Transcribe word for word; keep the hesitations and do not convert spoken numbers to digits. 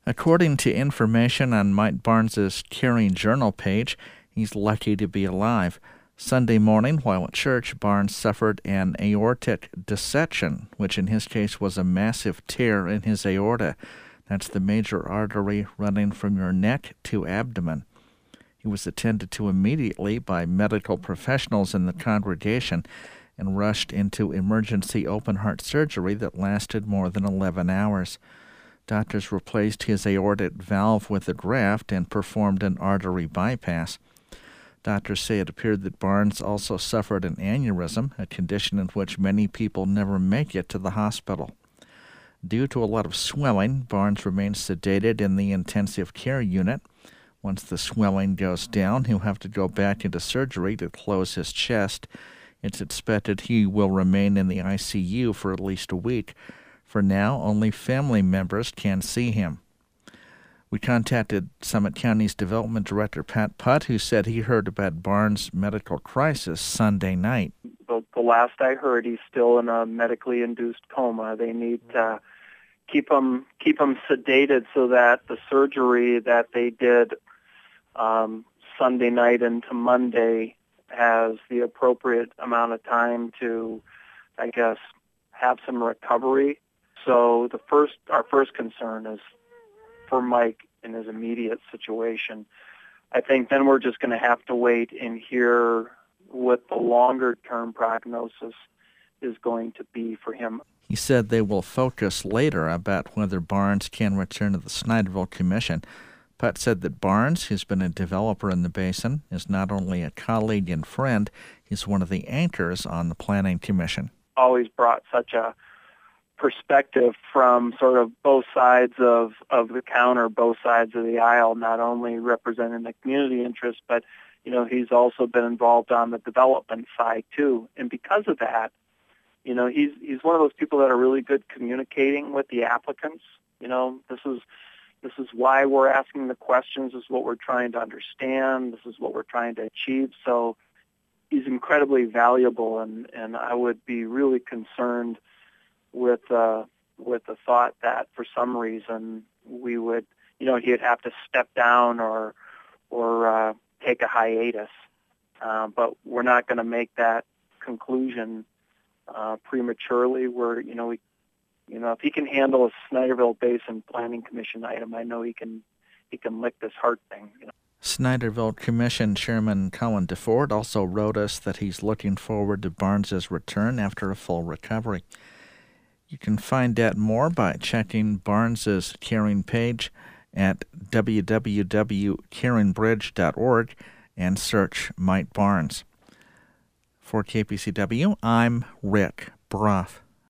According to information on Mike Barnes' Caring Journal page, he's lucky to be alive. Sunday morning, while at church, Barnes suffered an aortic dissection, which in his case was a massive tear in his aorta. That's the major artery running from your neck to abdomen. He was attended to immediately by medical professionals in the congregation and rushed into emergency open-heart surgery that lasted more than eleven hours. Doctors replaced his aortic valve with a graft and performed an artery bypass. Doctors say it appeared that Barnes also suffered an aneurysm, a condition in which many people never make it to the hospital. Due to a lot of swelling, Barnes remains sedated in the intensive care unit. Once the swelling goes down, he'll have to go back into surgery to close his chest. It's expected he will remain in the I C U for at least a week. For now, only family members can see him. We contacted Summit County's Development Director, Pat Putt, who said he heard about Barnes' medical crisis Sunday night. The, the last I heard, he's still in a medically induced coma. They need to keep him, keep him sedated so that the surgery that they did um, Sunday night into Monday has the appropriate amount of time to, I guess, have some recovery. So the first, our first concern is for Mike in his immediate situation. I think then we're just going to have to wait and hear what the longer-term prognosis is going to be for him. He said they will focus later about whether Barnes can return to the Snyderville Commission. Putt said that Barnes, who's been a developer in the basin, is not only a colleague and friend, he's one of the anchors on the Planning Commission. Always brought such a perspective from sort of both sides of, of the counter, both sides of the aisle, not only representing the community interest, but, you know, he's also been involved on the development side too. And because of that, you know, he's he's one of those people that are really good communicating with the applicants. You know, this is this is why we're asking the questions, this is what we're trying to understand, this is what we're trying to achieve. So he's incredibly valuable, and, and I would be really concerned with uh, with the thought that for some reason we would, you know, he'd have to step down or or uh, take a hiatus. Uh, but we're not going to make that conclusion uh, prematurely. We're, you know, we, you know, if he can handle a Snyderville Basin Planning Commission item, I know he can he can lick this heart thing. You know. Snyderville Commission Chairman Colin DeFord also wrote us that he's looking forward to Barnes's return after a full recovery. You can find out more by checking Barnes's Caring page at w w w dot caring bridge dot org and search Mike Barnes. For K P C W, I'm Rick Brough.